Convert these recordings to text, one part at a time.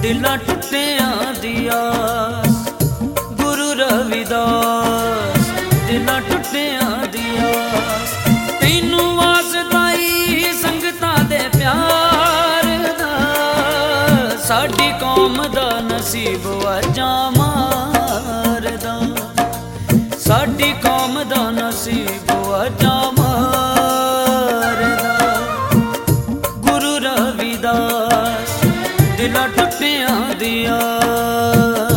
दिलां टुटियां दी आस। गुरु रविदास दिलां टुटियां दी आस। तैनू वास्ता ही संगतां दे प्यार दा, साडी कौम दा नसीब वाजा मारदा। साडी कौम दा नसीब वाजा मारदा। गुरु रविदास दिलां टुटियां दी आस।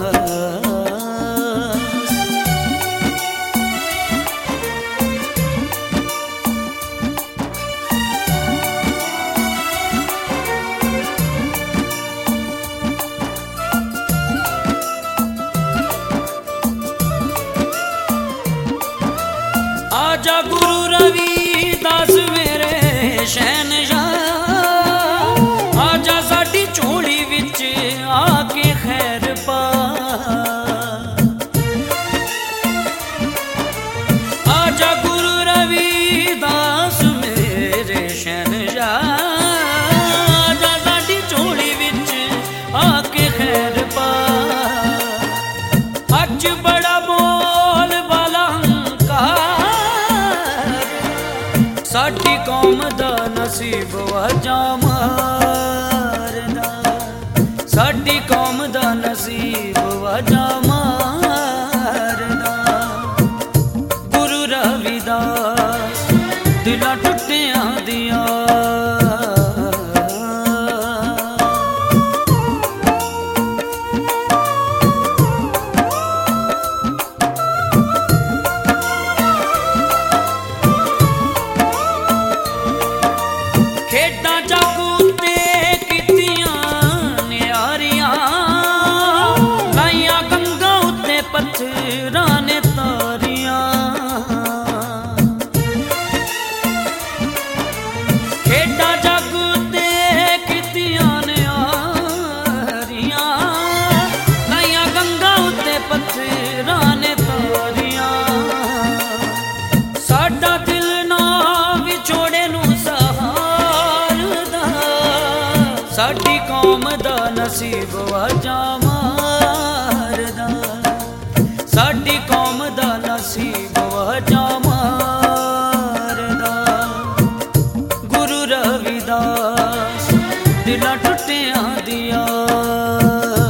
आजा गुरु रविदास मेरे शहनशाह, आजा साडी झोली विच आके खैर पा। आजा गुरु रविदास मेरे शहनशाह, आजा साडी झोली विच आके खैर पा। अज बड़ा बोल वाला साडी कौम दा नसीब वाजा मारदा। साडी कौम दा नसीब वाजा मारदा। गुरु रविदास दिलां टुटियां दी आस। खेडां जागू ते कीतियां न्यारियां, लाइयां गंगा उत्ते पत्थरां ने तारियां। खेडां जागू ते कीतियां न्यारियां, लाइयां गंगा उत्ते पत्थरां ने तारियां। साडा दिल ना विछोड़े नू साडी कौम दा नसीब वाजा मारदा। साडी कौम दा नसीब वाजा मारदा। गुरु रविदास दिलां टुटियां दी आस।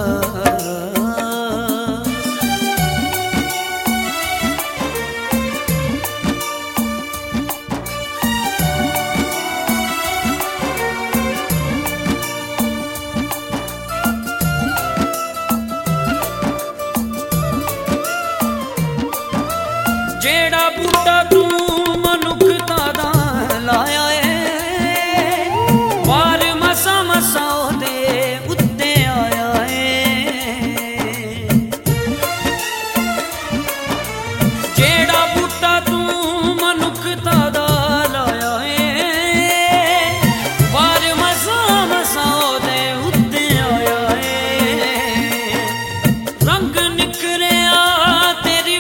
जेड़ा बूटा तू मनुखता दा लाया है, वार मसा मसा ओदे उत्ते आया है। जेड़ा बूटा तू मनुखता दा लाया है, वार मसा मसा ओदे उत्ते आया है। रंग निखरिया तेरी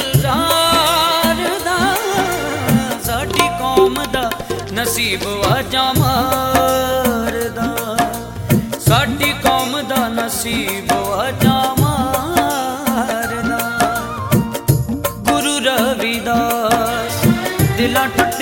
नसीब वाजा मारदा। साडी कौम दा नसीब वाजा मारदा। गुरु रविदास दिलां